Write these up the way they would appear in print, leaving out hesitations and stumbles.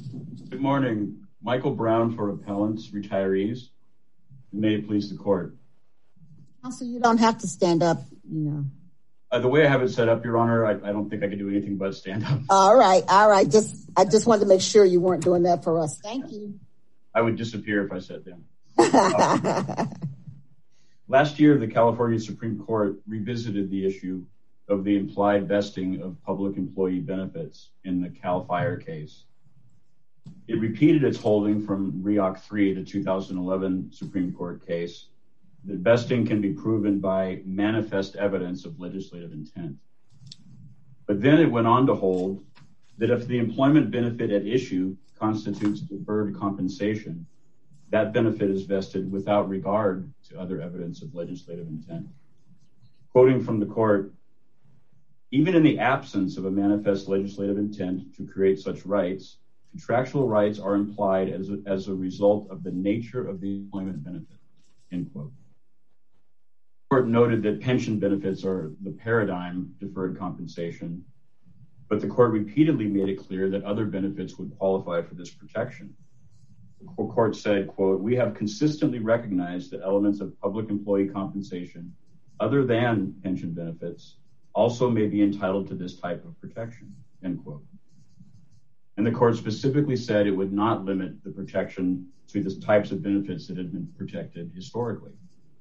Good morning. Michael Brown for appellants, retirees. May it please the court. Also, you don't have to stand up, you know. The way I have it set up, Your Honor, I don't think I can do anything but stand up. All right. I just wanted to make sure you weren't doing that for us. Thank you. I would disappear if I sat down. Last year, the California Supreme Court revisited the issue of the implied vesting of public employee benefits in the CAL FIRE case. It repeated its holding from REOC 3, the 2011 Supreme Court case, that vesting can be proven by manifest evidence of legislative intent. But then it went on to hold that if the employment benefit at issue constitutes deferred compensation, that benefit is vested without regard to other evidence of legislative intent. Quoting from the court, even in the absence of a manifest legislative intent to create such rights, contractual rights are implied as a result of the nature of the employment benefit, end quote. The court noted that pension benefits are the paradigm deferred compensation, but the court repeatedly made it clear that other benefits would qualify for this protection. The court said, quote, "We have consistently recognized that elements of public employee compensation, other than pension benefits, also may be entitled to this type of protection," end quote. And the court specifically said it would not limit the protection to the types of benefits that had been protected historically.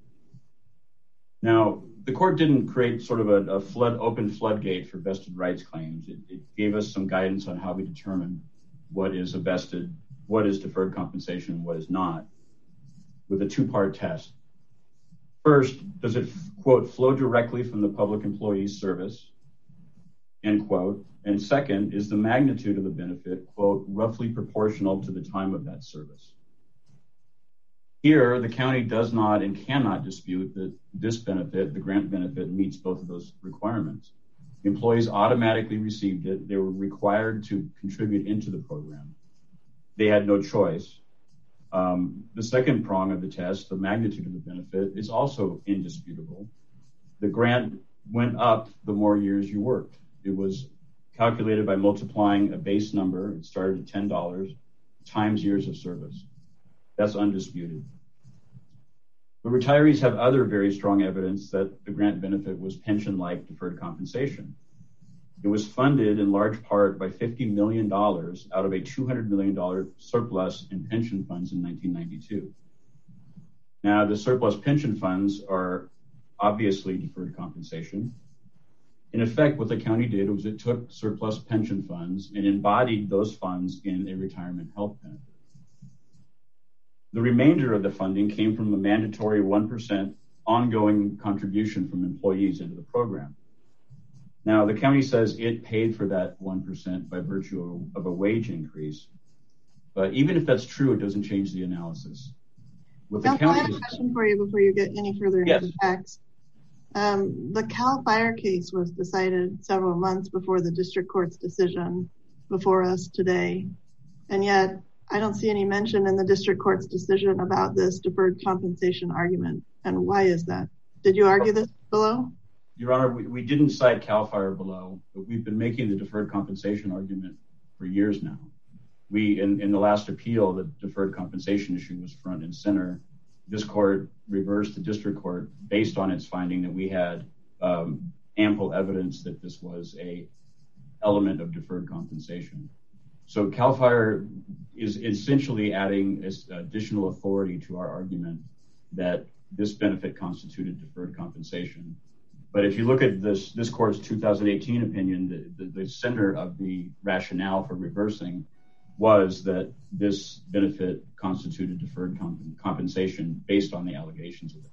Now, the court didn't create sort of a open floodgate for vested rights claims. It gave us some guidance on how we determine what is deferred compensation and what is not, with a two-part test. First, does it, quote, "flow directly from the public employee's service," end quote. And second, is the magnitude of the benefit, quote, "roughly proportional to the time of that service." Here, the county does not and cannot dispute that this benefit, the grant benefit, meets both of those requirements. Employees automatically received it. They were required to contribute into the program. They had no choice. The second prong of the test, the magnitude of the benefit, is also indisputable. The grant went up the more years you worked. It was calculated by multiplying a base number. It started at $10 times years of service. That's undisputed. The retirees have other very strong evidence that the grant benefit was pension-like deferred compensation. It was funded in large part by $50 million out of a $200 million surplus in pension funds in 1992. Now, the surplus pension funds are obviously deferred compensation. In effect, what the county did was it took surplus pension funds and embodied those funds in a retirement health benefit. The remainder of the funding came from a mandatory 1% ongoing contribution from employees into the program. Now, the county says it paid for that 1% by virtue of a wage increase. But even if that's true, it doesn't change the analysis. I have a question for you before you get any further into the facts. The CAL FIRE case was decided several months before the district court's decision before us today. And yet, I don't see any mention in the district court's decision about this deferred compensation argument. And why is that? Did you argue this below? Your Honor, we didn't cite CAL FIRE below, but we've been making the deferred compensation argument for years now. In the last appeal, the deferred compensation issue was front and center. This court reversed the district court based on its finding that we had ample evidence that this was a element of deferred compensation. So CAL FIRE is essentially adding additional authority to our argument that this benefit constituted deferred compensation. But if you look at this court's 2018 opinion, the center of the rationale for reversing was that this benefit constituted deferred compensation based on the allegations of the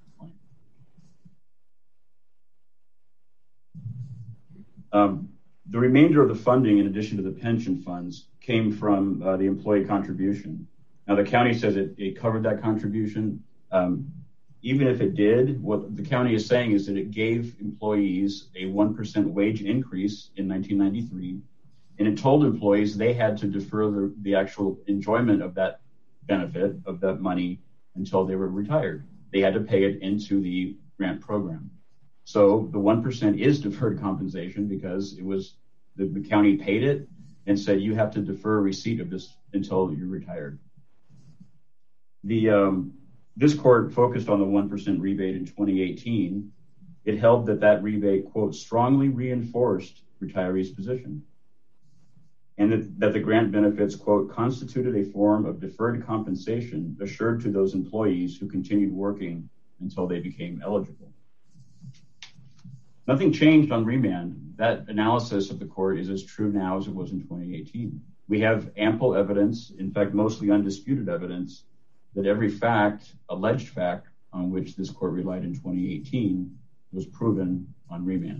complaint. The remainder of the funding, in addition to the pension funds, came from the employee contribution. Now, the county says it covered that contribution. Even if it did, what the county is saying is that it gave employees a 1% wage increase in 1993, and it told employees they had to defer the actual enjoyment of that benefit, of that money, until they were retired. They had to pay it into the grant program. So the 1% is deferred compensation because it was the county paid it, and said you have to defer receipt of this until you're retired. This court focused on the 1% rebate in 2018. It held that rebate, quote, strongly reinforced retirees' position, and that the grant benefits, quote, constituted a form of deferred compensation assured to those employees who continued working until they became eligible. Nothing changed on remand. That analysis of the court is as true now as it was in 2018. We have ample evidence, in fact, mostly undisputed evidence, that every alleged fact on which this court relied in 2018 was proven on remand.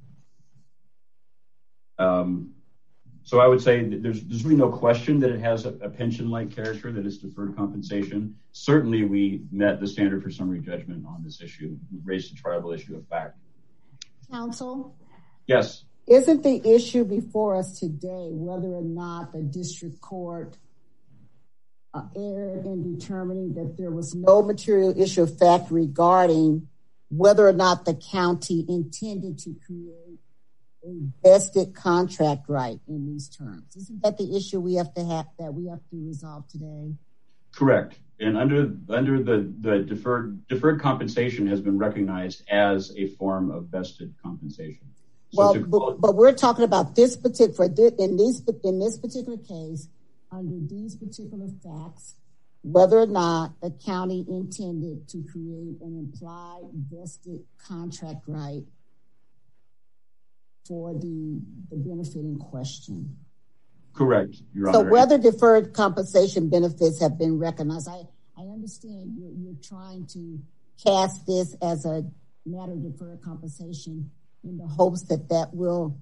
So I would say that there's really no question that it has a pension-like character, that it's deferred compensation. Certainly, we met the standard for summary judgment on this issue. We raised a triable issue of fact. Counsel? Yes. Isn't the issue before us today whether or not the district court erred in determining that there was no material issue of fact regarding whether or not the county intended to create a vested contract right in these terms? Isn't that the issue we have to resolve today? Correct. And under the deferred compensation has been recognized as a form of vested compensation. So but we're talking about this particular in this particular case, under these particular facts, whether or not the county intended to create an implied vested contract right for the benefit in question. Correct, Your Honor. So whether deferred compensation benefits have been recognized, I understand you're trying to cast this as a matter of deferred compensation in the hopes that will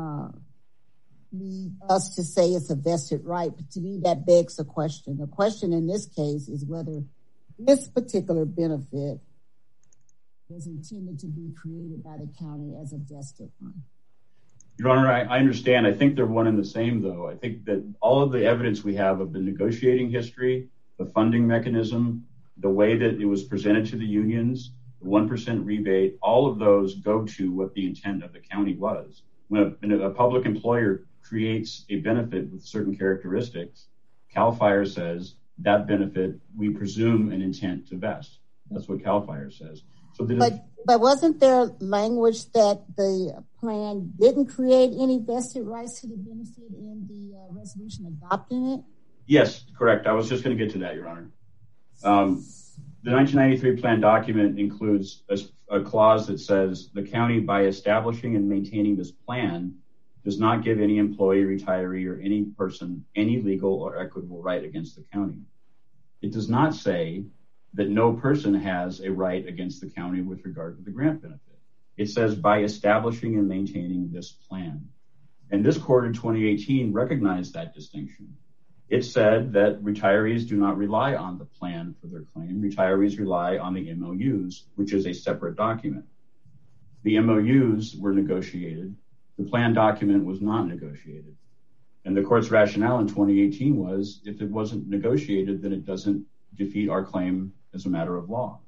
lead us to say it's a vested right. But to me, that begs the question. The question in this case is whether this particular benefit was intended to be created by the county as a vested one. Your Honor, I understand. I think they're one and the same, though. I think that all of the evidence we have of the negotiating history, the funding mechanism, the way that it was presented to the unions, the 1% rebate, all of those go to what the intent of the county was. When a public employer creates a benefit with certain characteristics, CAL FIRE says that benefit, we presume an intent to vest. That's what CAL FIRE says. But wasn't there language that the plan didn't create any vested rights to the benefit in the resolution adopting it? Yes, correct. I was just going to get to that, Your Honor. The 1993 plan document includes a clause that says the county, by establishing and maintaining this plan, does not give any employee, retiree, or any person any legal or equitable right against the county. It does not say that no person has a right against the county with regard to the grant benefit. It says by establishing and maintaining this plan. And this court in 2018 recognized that distinction. It said that retirees do not rely on the plan for their claim. Retirees rely on the MOUs, which is a separate document. The MOUs were negotiated. The plan document was not negotiated. And the court's rationale in 2018 was if it wasn't negotiated, then it doesn't defeat our claim as a matter of law.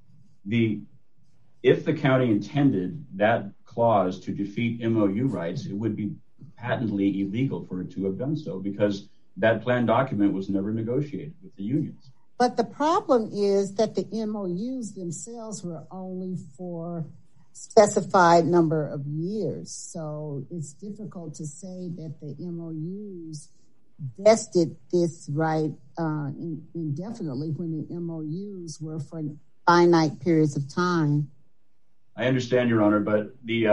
If the county intended that clause to defeat MOU rights, it would be patently illegal for it to have done so because that plan document was never negotiated with the unions. But the problem is that the MOUs themselves were only for specified number of years. So it's difficult to say that the MOUs vested this right indefinitely when the MOUs were for finite periods of time. I understand, Your Honor, but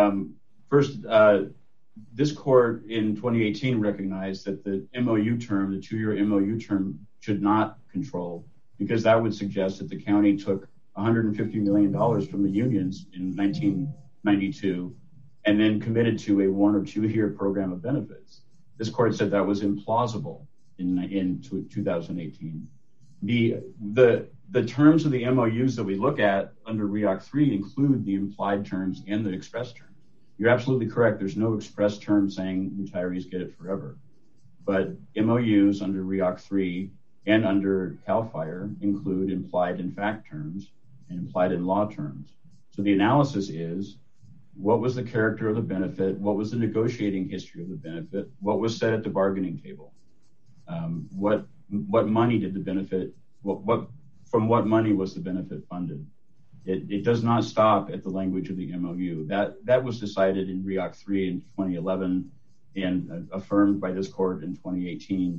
this court in 2018 recognized that the MOU term, the 2-year MOU term, should not control because that would suggest that the county took $150 million from the unions in 1992 and then committed to a 1 or 2-year program of benefits. This court said that was implausible in 2018. The terms of the MOUs that we look at under REOC 3 include the implied terms and the express terms. You're absolutely correct. There's no express term saying retirees get it forever. But MOUs under REOC 3 and under CAL FIRE include implied in fact terms and implied in law terms. So the analysis is what was the character of the benefit, what was the negotiating history of the benefit, what was said at the bargaining table, what money did the benefit, from what money was the benefit funded. It does not stop at the language of the MOU. That was decided in REOC 3 in 2011 and affirmed by this court in 2018.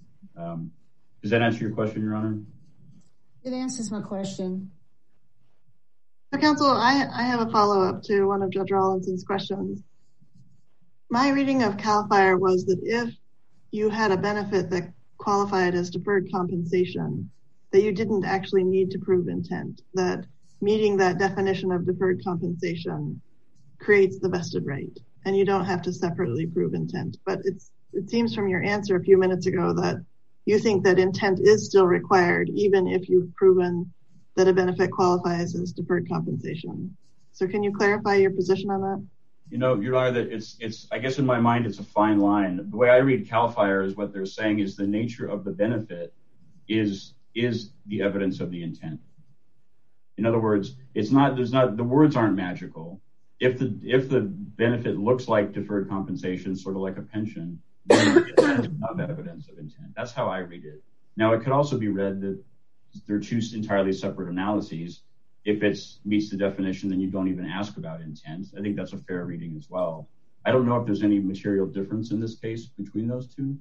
Does that answer your question, Your Honor? It answers my question. So, counsel, I have a follow-up to one of Judge Rawlinson's questions. My reading of CAL FIRE was that if you had a benefit that qualified as deferred compensation, that you didn't actually need to prove intent, that meeting that definition of deferred compensation creates the vested right, and you don't have to separately prove intent. But it seems from your answer a few minutes ago that you think that intent is still required, even if you've proven that a benefit qualifies as deferred compensation. So can you clarify your position on that? You know, Your Honor, that it's I guess in my mind, it's a fine line. The way I read CAL FIRE is what they're saying is the nature of the benefit is the evidence of the intent. In other words, the words aren't magical. If the benefit looks like deferred compensation, sort of like a pension, then it's not evidence of intent. That's how I read it. Now, it could also be read that they're two entirely separate analyses. If it meets the definition, then you don't even ask about intent. I think that's a fair reading as well. I don't know if there's any material difference in this case between those two.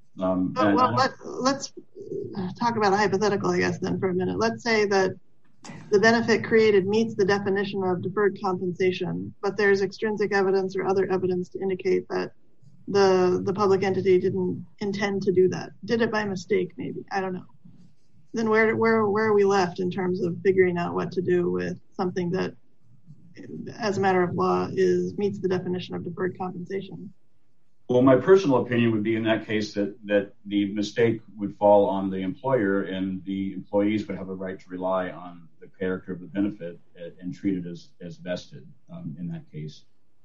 Let's talk about a hypothetical, I guess, then for a minute. Let's say that the benefit created meets the definition of deferred compensation, but there's extrinsic evidence or other evidence to indicate that the public entity didn't intend to do that. Did it by mistake, maybe. I don't know. Then where are we left in terms of figuring out what to do with something that, as a matter of law, meets the definition of deferred compensation? Well, my personal opinion would be in that case that the mistake would fall on the employer and the employees would have a right to rely on the character of the benefit and treat it as vested in that case.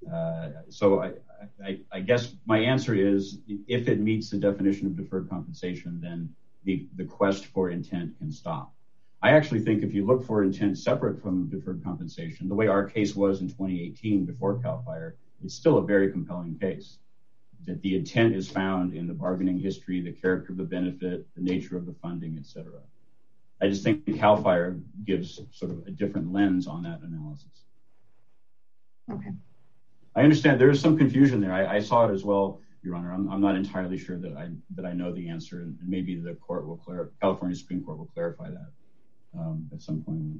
So I guess my answer is if it meets the definition of deferred compensation, then the quest for intent can stop. I actually think if you look for intent separate from deferred compensation, the way our case was in 2018 before CAL FIRE, it's still a very compelling case. That the intent is found in the bargaining history, the character of the benefit, the nature of the funding, et cetera. I just think CAL FIRE gives sort of a different lens on that analysis. Okay. I understand there is some confusion there. I saw it as well, Your Honor. I'm not entirely sure that I know the answer, and maybe the court will California Supreme Court will clarify that at some point.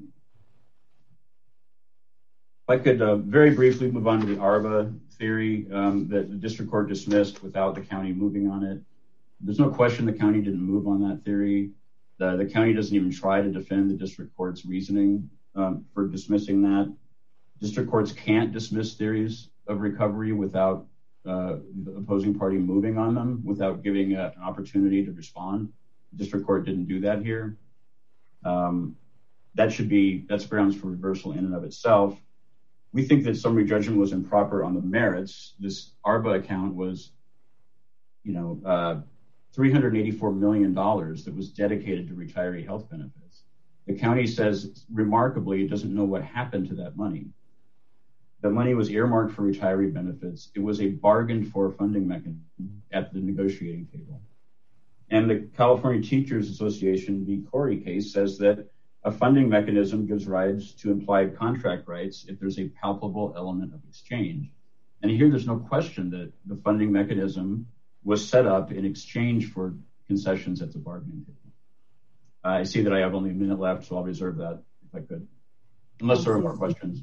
If I could very briefly move on to the ARBA theory that the district court dismissed without the county moving on it. There's no question the county didn't move on that theory. The county doesn't even try to defend the district court's reasoning for dismissing that. District courts can't dismiss theories of recovery without the opposing party moving on them, without giving an opportunity to respond. The district court didn't do that here. That's grounds for reversal in and of itself. We think that summary judgment was improper on the merits. This ARBA account was, $384 million that was dedicated to retiree health benefits. The county says, remarkably, it doesn't know what happened to that money. The money was earmarked for retiree benefits. It was a bargain for funding mechanism at the negotiating table. And the California Teachers Association v. Corey case says that a funding mechanism gives rights to implied contract rights if there's a palpable element of exchange. And here there's no question that the funding mechanism was set up in exchange for concessions at the bargaining table. I see that I have only a minute left, so I'll reserve that if I could, unless there are more questions.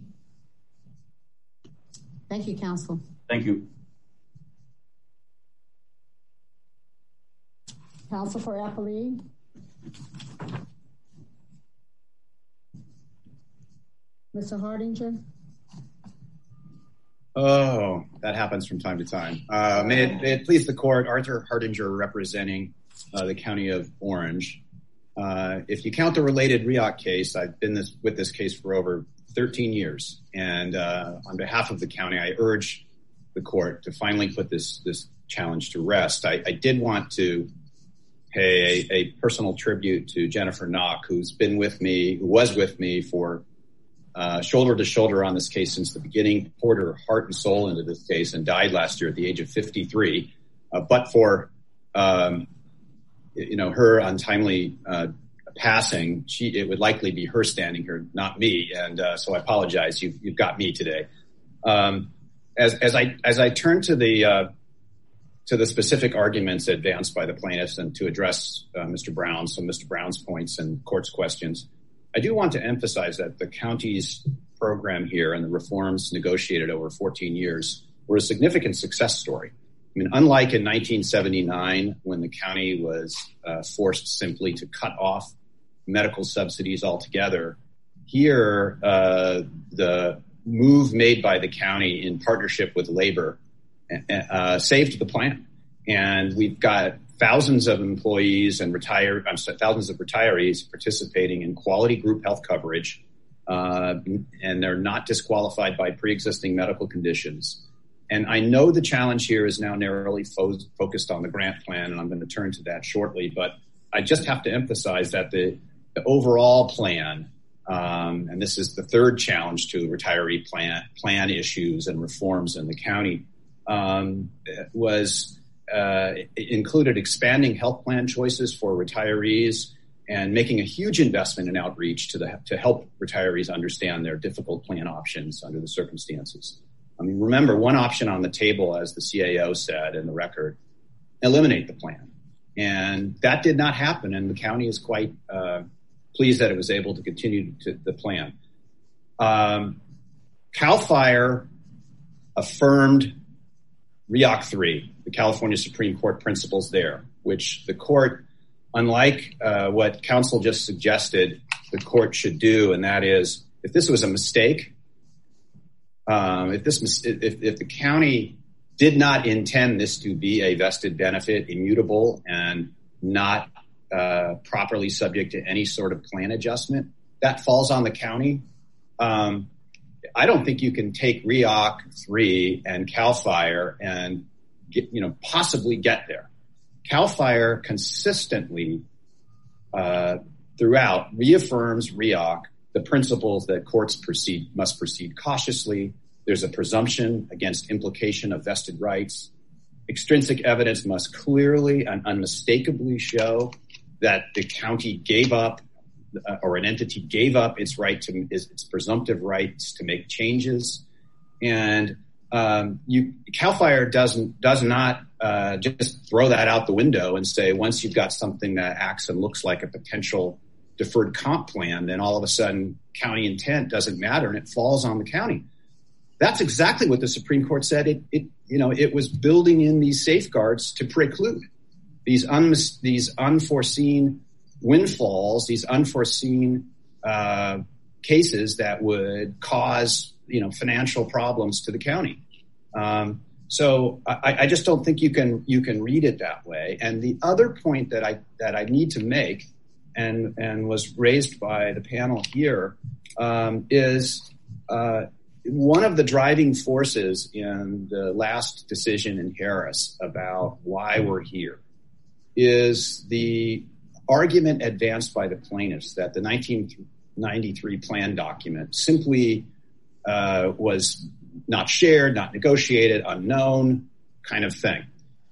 Thank you, counsel. Thank you. Counsel for appellee. Mr. Hardinger? Oh, that happens from time to time. May it please the court, Arthur Hardinger representing the County of Orange. If you count the related REOC case, I've been with this case for over 13 years. And on behalf of the county, I urge the court to finally put this challenge to rest. I did want to pay a personal tribute to Jennifer Knock, who was with me for shoulder to shoulder on this case since the beginning, poured her heart and soul into this case, and died last year at the age of 53. But for her untimely passing, it would likely be her standing here, not me. And so I apologize. You've got me today. As I turn to the specific arguments advanced by the plaintiffs and to address Mr. Brown's points and court's questions, I do want to emphasize that the county's program here and the reforms negotiated over 14 years were a significant success story. I mean, unlike in 1979, when the county was forced simply to cut off medical subsidies altogether, here the move made by the county in partnership with labor saved the plan. And we've got thousands of employees and thousands of retirees participating in quality group health coverage, and they're not disqualified by pre-existing medical conditions. And I know the challenge here is now narrowly focused on the grant plan, and I'm going to turn to that shortly. But I just have to emphasize that the overall plan, and this is the third challenge to retiree plan issues and reforms in the county, included expanding health plan choices for retirees and making a huge investment in outreach to help retirees understand their difficult plan options under the circumstances. I mean, remember, one option on the table, as the CAO said in the record, eliminate the plan. And that did not happen, and the county is quite pleased that it was able to continue the plan. CAL FIRE affirmed REOC 3, the California Supreme Court principles there, which the court, unlike what counsel just suggested the court should do, and that is, if this was a mistake, if the county did not intend this to be a vested benefit, immutable, and not properly subject to any sort of plan adjustment, that falls on the county. I don't think you can take REOC 3 and CAL FIRE and possibly get there. CAL FIRE consistently throughout reaffirms REOC, the principles that courts must proceed cautiously. There's a presumption against implication of vested rights. Extrinsic evidence must clearly and unmistakably show that the county gave up or an entity gave up its its presumptive rights to make changes. And CAL FIRE does not just throw that out the window and say, once you've got something that acts and looks like a potential deferred comp plan, then all of a sudden county intent doesn't matter and it falls on the county. That's exactly what the Supreme Court said. It was building in these safeguards to preclude these unforeseen windfalls, these unforeseen cases that would cause financial problems to the county. So I just don't think you can read it that way. And the other point that I need to make and was raised by the panel here is one of the driving forces in the last decision in Harris about why we're here is the argument advanced by the plaintiffs that the 1993 plan document simply was not shared, not negotiated, unknown kind of thing.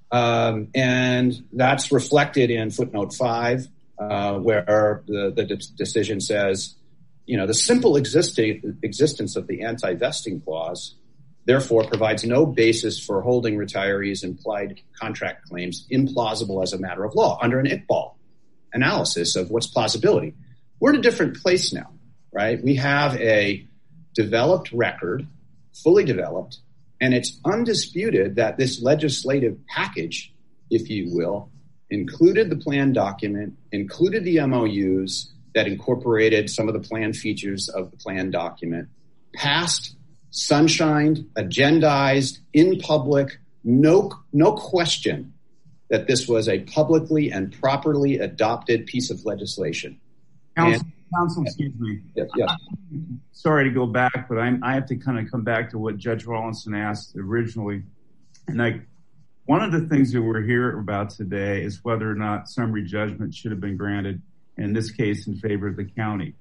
And that's reflected in footnote 5, where the decision says, the simple existence of the anti-vesting clause therefore provides no basis for holding retirees' implied contract claims implausible as a matter of law under an Iqbal analysis of what's plausibility. We're in a different place now, right? We have a developed record, fully developed, and it's undisputed that this legislative package, if you will, included the plan document, included the MOUs that incorporated some of the plan features of the plan document, passed, sunshined, agendized, in public, no question that this was a publicly and properly adopted piece of legislation. Counsel, excuse me. Yes. Sorry to go back, but I have to kind of come back to what Judge Rawlinson asked originally. And one of the things that we're here about today is whether or not summary judgment should have been granted, in this case, in favor of the county.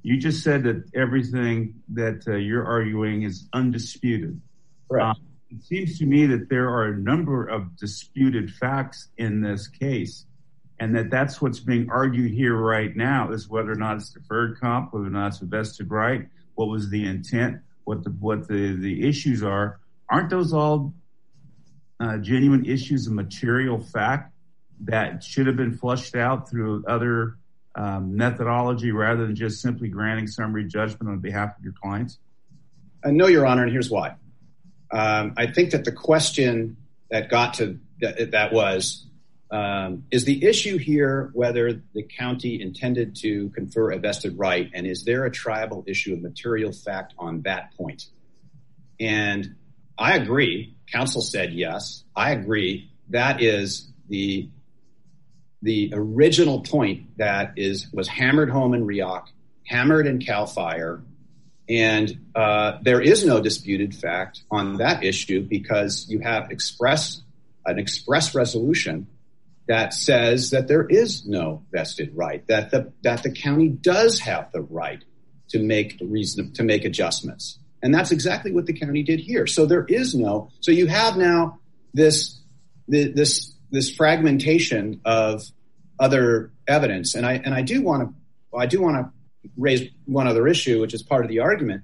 You just said that everything that you're arguing is undisputed. Correct. It seems to me that there are a number of disputed facts in this case, and that's what's being argued here right now, is whether or not it's deferred comp, whether or not it's a vested right, what was the intent, what the issues are. Aren't those all genuine issues of material fact that should have been flushed out through other methodology rather than just simply granting summary judgment on behalf of your clients? No, Your Honor, and here's why. I think that the question that got to that was, is the issue here whether the county intended to confer a vested right, and is there a triable issue of material fact on that point? And I agree. Counsel said yes. I agree. That is the original point that was hammered home in REOC, hammered in CAL FIRE, and there is no disputed fact on that issue because you have an express resolution that says that there is no vested right, that the county does have the right to make adjustments. And that's exactly what the county did here. So so you have now this fragmentation of other evidence. And I do want to raise one other issue, which is part of the argument.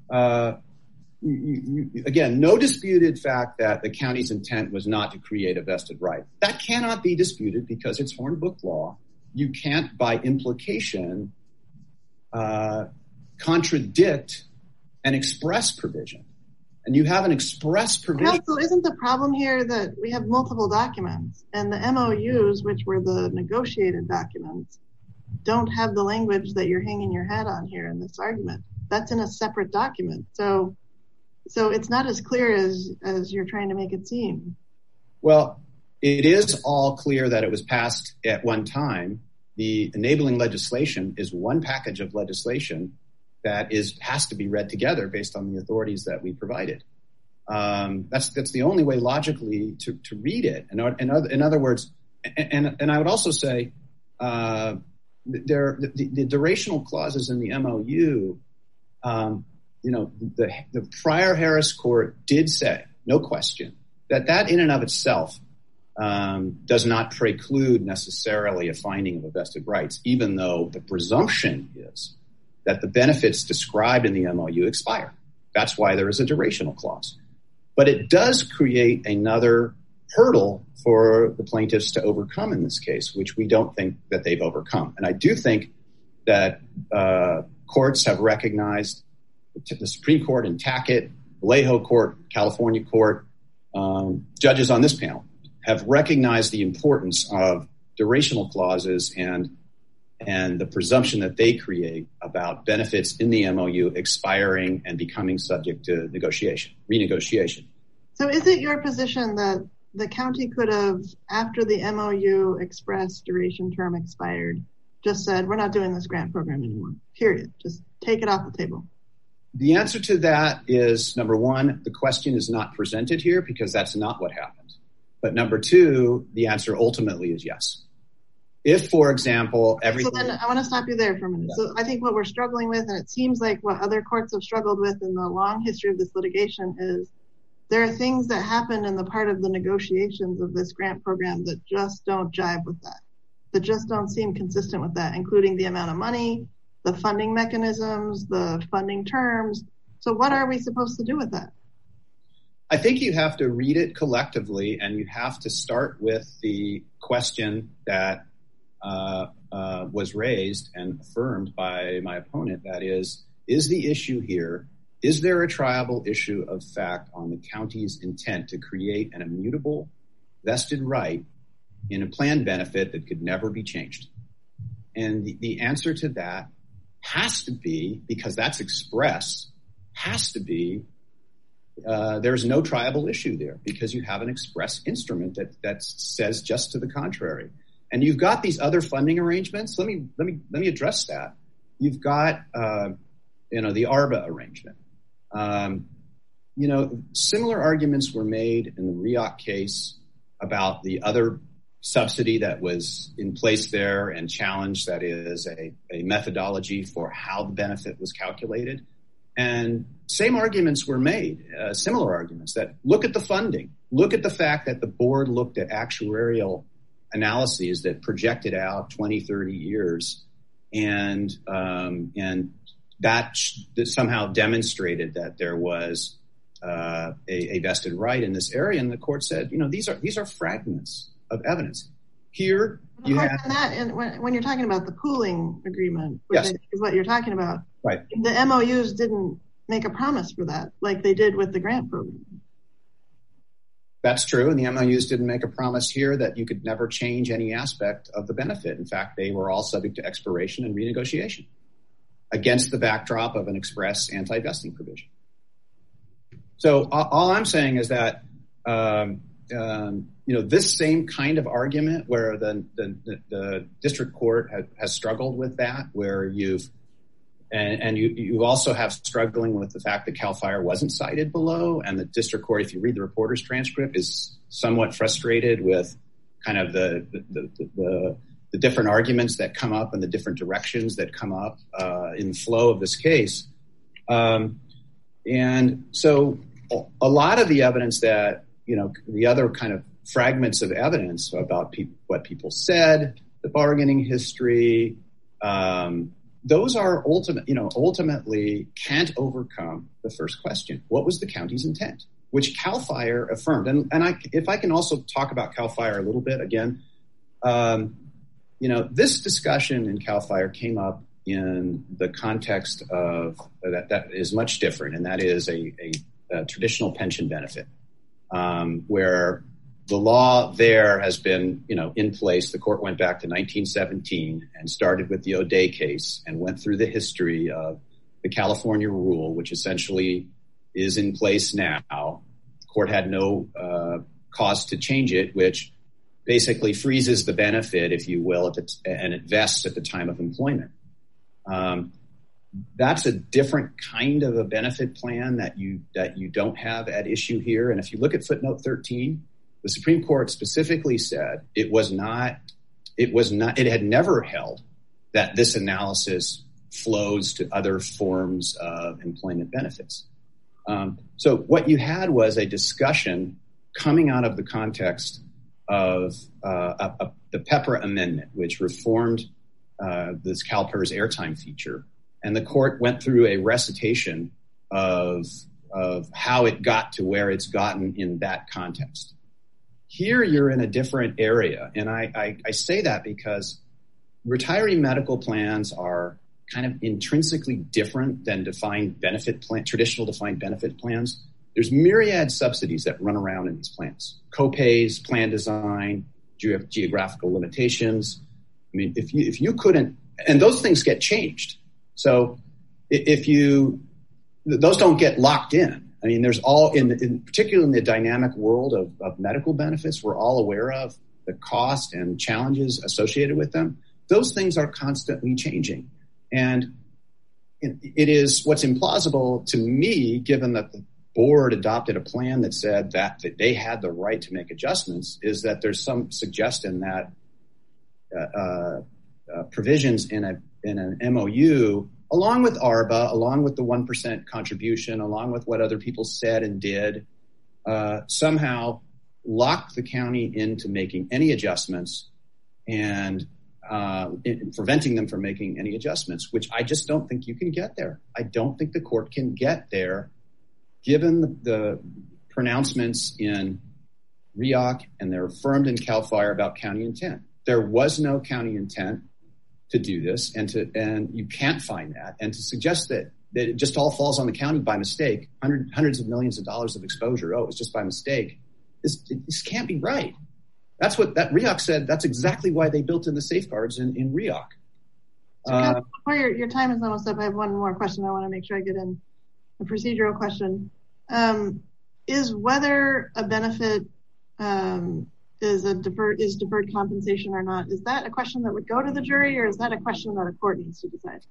Again, no disputed fact that the county's intent was not to create a vested right. That cannot be disputed because it's Hornbook law. You can't, by implication, contradict an express provision. And you have an express provision. Counsel, isn't the problem here that we have multiple documents and the MOUs, which were the negotiated documents, don't have the language that you're hanging your hat on here in this argument? That's in a separate document. So it's not as clear as you're trying to make it seem. Well, it is all clear that it was passed at one time. The enabling legislation is one package of legislation that has to be read together based on the authorities that we provided. That's the only way logically to read it. In other words, and I would also say the durational clauses in the MOU, the prior Harris court did say, no question, that in and of itself does not preclude necessarily a finding of a vested rights, even though the presumption is that the benefits described in the MOU expire. That's why there is a durational clause. But it does create another hurdle for the plaintiffs to overcome in this case, which we don't think that they've overcome. And I do think that courts have recognized, the Supreme Court in Tackett, Vallejo Court, California Court, judges on this panel have recognized the importance of durational clauses and the presumption that they create about benefits in the MOU expiring and becoming subject to renegotiation. So is it your position that the county could have, after the MOU express duration term expired, just said, we're not doing this grant program anymore, period? Just take it off the table. The answer to that is, number one, the question is not presented here because that's not what happened. But number two, the answer ultimately is yes. If, for example, everything... So then I want to stop you there for a minute. Yeah. So I think what we're struggling with, and it seems like what other courts have struggled with in the long history of this litigation, is there are things that happen in the part of the negotiations of this grant program that just don't jive with that just don't seem consistent with that, including the amount of money, the funding mechanisms, the funding terms. So what are we supposed to do with that? I think you have to read it collectively, and you have to start with the question that was raised and affirmed by my opponent. That is the issue here, is there a triable issue of fact on the county's intent to create an immutable vested right in a planned benefit that could never be changed? And the answer to that has to be, because that's expressed, has to be there's no triable issue there because you have an express instrument that says just to the contrary. And you've got these other funding arrangements. Let me address that. You've got the ARBA arrangement. Similar arguments were made in the REOC case about the other subsidy that was in place there and challenged, that is a methodology for how the benefit was calculated. And same arguments were made, similar arguments, that look at the funding, look at the fact that the board looked at actuarial analyses that projected out 20, 30 years, and that somehow demonstrated that there was a vested right in this area. And the court said, these are fragments of evidence. Here you have that, and when you're talking about the pooling agreement, which yes. is what you're talking about, right? The MOUs didn't make a promise for that, like they did with the grant program. That's true, and the MOUs didn't make a promise here that you could never change any aspect of the benefit. In fact, they were all subject to expiration and renegotiation against the backdrop of an express anti-vesting provision. So all I'm saying is that this same kind of argument where the district court has struggled with that, where you also have struggling with the fact that CAL FIRE wasn't cited below, and the district court, if you read the reporter's transcript, is somewhat frustrated with kind of the different arguments that come up and the different directions that come up in the flow of this case. And so a lot of the evidence that, the other kind of fragments of evidence about what people said, the bargaining history, those are ultimately can't overcome the first question. What was the county's intent? Which CAL FIRE affirmed. And if I can also talk about CAL FIRE a little bit again, this discussion in CAL FIRE came up in the context of that is much different, and that is a traditional pension benefit, where the law there has been, in place. The court went back to 1917 and started with the O'Day case and went through the history of the California rule, which essentially is in place now. The court had no cause to change it, which basically freezes the benefit, if you will, and it vests at the time of employment. That's a different kind of a benefit plan that you don't have at issue here. And if you look at footnote 13, the Supreme Court specifically said it had never held that this analysis flows to other forms of employment benefits. So what you had was a discussion coming out of the context of the Pepper Amendment, which reformed this CalPERS airtime feature. And the court went through a recitation of how it got to where it's gotten in that context. Here you're in a different area. And I say that because retiree medical plans are kind of intrinsically different than traditional defined benefit plans. There's myriad subsidies that run around in these plans. Co-pays, plan design, geographical limitations. I mean, if you couldn't, and those things get changed. So those don't get locked in. I mean, there's particularly in the dynamic world of medical benefits, we're all aware of the cost and challenges associated with them. Those things are constantly changing. And it is what's implausible to me, given that the board adopted a plan that said that they had the right to make adjustments, is that there's some suggestion that provisions in an MOU, along with ARBA, along with the 1% contribution, along with what other people said and did, somehow locked the county into making any adjustments and preventing them from making any adjustments, which I just don't think you can get there. I don't think the court can get there, given the pronouncements in REOC, and they're affirmed in CAL FIRE about county intent. There was no county intent to do this, and you can't find that. And to suggest that it just all falls on the county by mistake, hundreds of millions of dollars of exposure, it's just by mistake, this can't be right. That's what that REOC said. That's exactly why they built in the safeguards in REOC. Before your time is almost up, I have one more question. I want to make sure I get in a procedural question. Is whether a benefit is deferred compensation or not, is that a question that would go to the jury, or is that a question that a court needs to decide?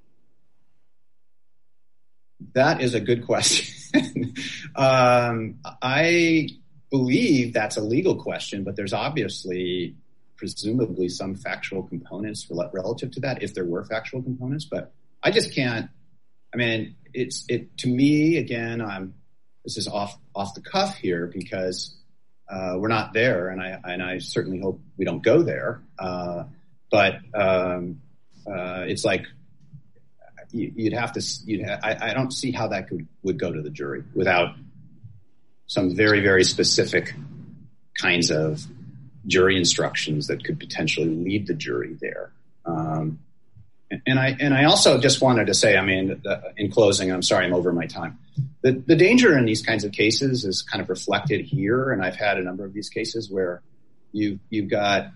That is a good question. I believe that's a legal question, but there's obviously presumably some factual components relative to that, if there were factual components, but I just can't. I mean, to me, again, this is off the cuff here because we're not there, and I certainly hope we don't go there. But it's like you'd have to. I don't see how that would go to the jury without some very, very specific kinds of jury instructions that could potentially lead the jury there. And I also just wanted to say, I mean, in closing, I'm sorry, I'm over my time. The danger in these kinds of cases is kind of reflected here, and I've had a number of these cases where you've got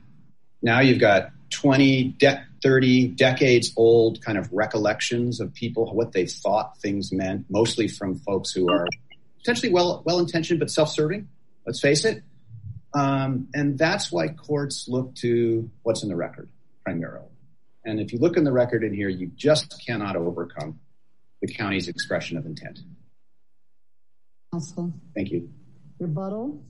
20, 30 decades old kind of recollections of people, what they thought things meant, mostly from folks who are potentially well-intentioned but self-serving, let's face it. And that's why courts look to what's in the record primarily. And if you look in the record in here, you just cannot overcome the county's expression of intent. Counsel. Thank you. Rebuttal.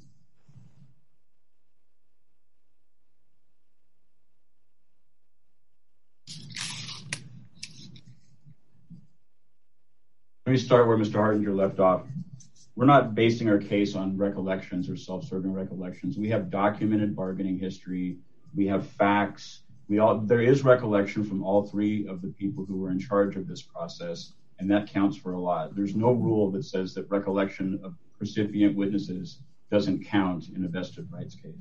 Let me start where Mr. Hardinger left off. We're not basing our case on recollections or self-serving recollections. We have documented bargaining history. We have facts. There is recollection from all three of the people who were in charge of this process, and that counts for a lot. There's no rule that says that recollection of recipient witnesses doesn't count in a vested rights case.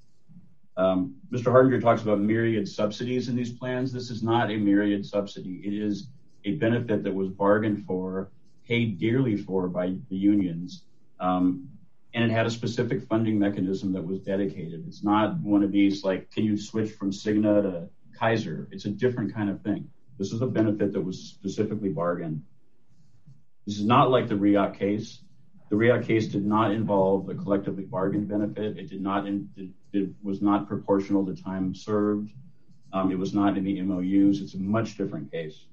Mr. Hardinger talks about myriad subsidies in these plans. This is not a myriad subsidy. It is a benefit that was bargained for, paid dearly for by the unions, and it had a specific funding mechanism that was dedicated. It's not one of these, like, can you switch from Cigna to Kaiser? It's a different kind of thing. This is a benefit that was specifically bargained. This is not like the REAC case. The REAC case did not involve a collectively bargained benefit. It was not proportional to time served. It was not in the MOUs. It's a much different case.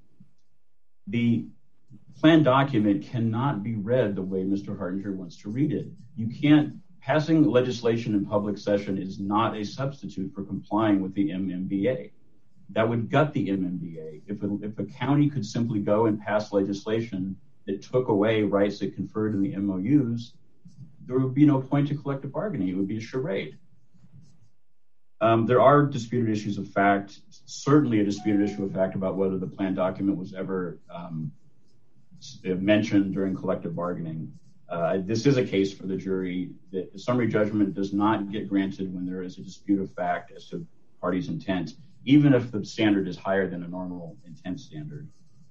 The plan document cannot be read the way Mr. Hardinger wants to read it. Passing legislation in public session is not a substitute for complying with the MMBA. That would gut the MMBA. If a county could simply go and pass legislation that took away rights that conferred in the MOUs, there would be no point to collective bargaining. It would be a charade. There are disputed issues of fact, certainly a disputed issue of fact about whether the plan document was ever mentioned during collective bargaining. This is a case for the jury. The summary judgment does not get granted when there is a dispute of fact as to parties' intent, even if the standard is higher than a normal intent standard.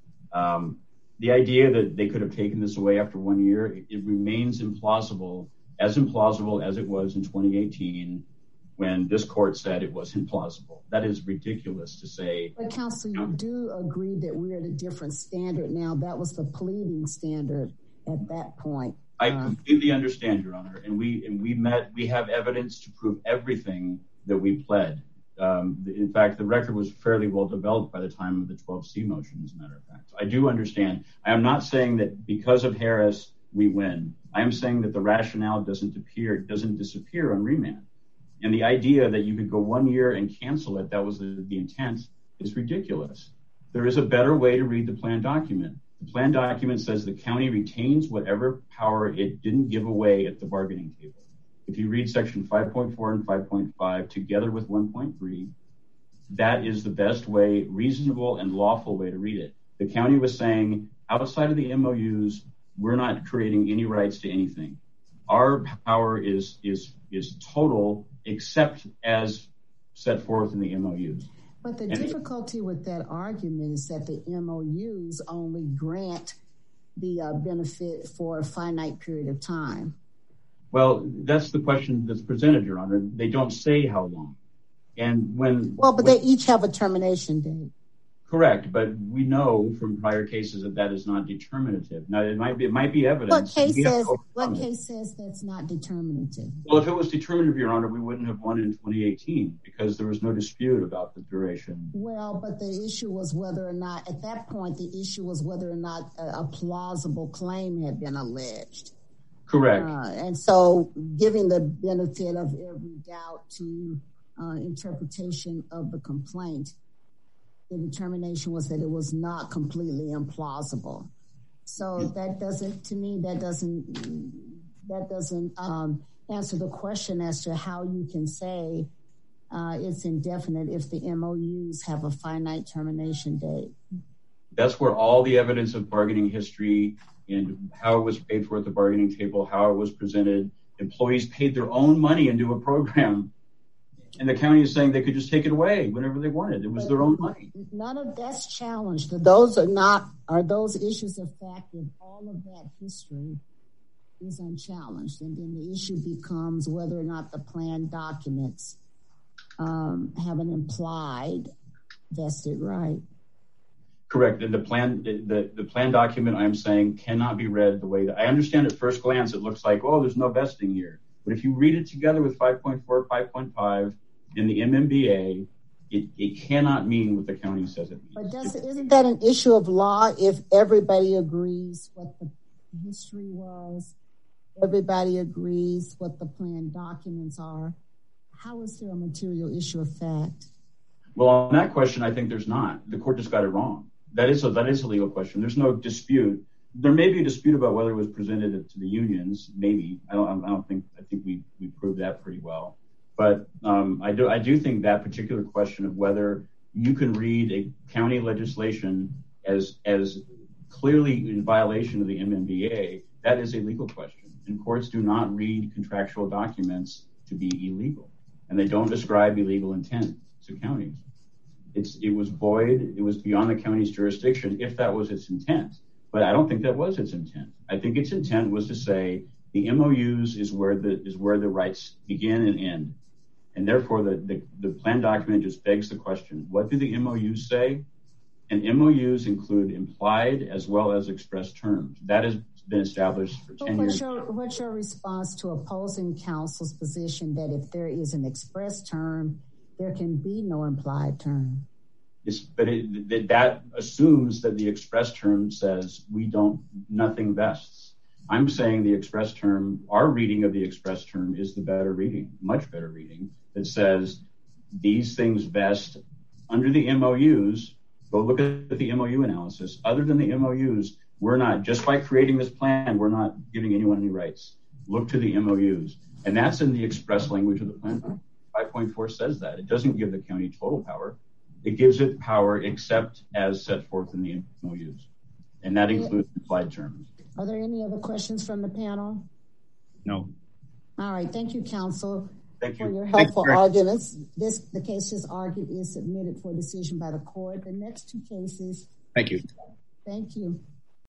The idea that they could have taken this away after 1 year, it remains implausible as it was in 2018 when this court said it was implausible. That is ridiculous to say. But counsel, you do agree that we're at a different standard now. That was the pleading standard at that point. I completely understand, Your Honor. And we have evidence to prove everything that we pled. In fact, the record was fairly well developed by the time of the 12C motion, as a matter of fact. I do understand. I am not saying that because of Harris, we win. I am saying that the rationale doesn't disappear on remand. And the idea that you could go 1 year and cancel it, that was the intent, is ridiculous. There is a better way to read the plan document. The plan document says the county retains whatever power it didn't give away at the bargaining table. If you read section 5.4 and 5.5 together with 1.3, that is the best way, reasonable and lawful way to read it. The county was saying, outside of the MOUs, we're not creating any rights to anything. Our power is total, except as set forth in the MOUs. But the difficulty with that argument is that the MOUs only grant the benefit for a finite period of time. Well, that's the question that's presented, Your Honor. They don't say how long. But they each have a termination date. Correct, but we know from prior cases that is not determinative. Now, it might be evidence. What case says that's not determinative? Well, if it was determinative, Your Honor, we wouldn't have won in 2018 because there was no dispute about the duration. Well, but the issue was whether or not, at that point, a plausible claim had been alleged. Correct. And so giving the benefit of every doubt to interpretation of the complaint, the determination was that it was not completely implausible. So that doesn't answer the question as to how you can say it's indefinite if the MOUs have a finite termination date. That's where all the evidence of bargaining history and how it was paid for at the bargaining table, how it was presented, employees paid their own money into a program, and the county is saying they could just take it away whenever they wanted. It was their own money. None of that's challenged. Are those issues of fact if all of that history is unchallenged? And then the issue becomes whether or not the plan documents have an implied vested right. Correct. And the plan document, I'm saying, cannot be read the way that I understand at first glance. It looks like, oh, there's no vesting here. But if you read it together with 5.4, 5.5 in the MMBA, it cannot mean what the county says it means. But isn't that an issue of law if everybody agrees what the history was, everybody agrees what the plan documents are? How is there a material issue of fact? Well, on that question, I think there's not. The court just got it wrong. That is a legal question. There's no dispute. There may be a dispute about whether it was presented to the unions. Maybe. I think we proved that pretty well. But I do think that particular question of whether you can read a county legislation as clearly in violation of the MMBA, that is a legal question. And courts do not read contractual documents to be illegal. And they don't describe illegal intent to counties. It was void. It was beyond the county's jurisdiction if that was its intent. But I don't think that was its intent. I think its intent was to say the MOUs is where the rights begin and end. And therefore, the plan document just begs the question, what do the MOUs say? And MOUs include implied as well as expressed terms. That has been established for 10 years. What's your response to opposing counsel's position that if there is an express term, there can be no implied term? But that assumes that the express term says nothing vests. I'm saying the express term, our reading of the express term is the better reading, much better reading, that says these things vest under the MOUs. Go look at the MOU analysis. Other than the MOUs, we're not, just by creating this plan, we're not giving anyone any rights. Look to the MOUs. And that's in the express language of the plan. 5.4 says that. It doesn't give the county total power. It gives it power except as set forth in the MOUs. And that includes implied terms. Are there any other questions from the panel? No. All right. Thank you, counsel, for your helpful arguments. The case just argued is submitted for decision by the court. The next two cases. Thank you. Thank you.